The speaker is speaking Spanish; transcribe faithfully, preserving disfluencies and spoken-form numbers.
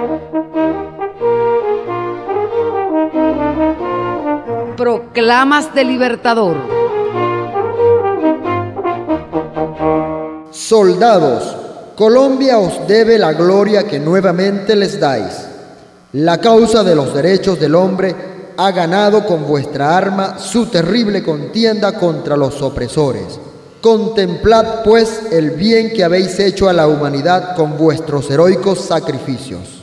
Proclamas del Libertador. Soldados, Colombia os debe la gloria que nuevamente les dais. La causa de los derechos del hombre ha ganado con vuestra arma su terrible contienda contra los opresores. Contemplad, pues, el bien que habéis hecho a la humanidad con vuestros heroicos sacrificios.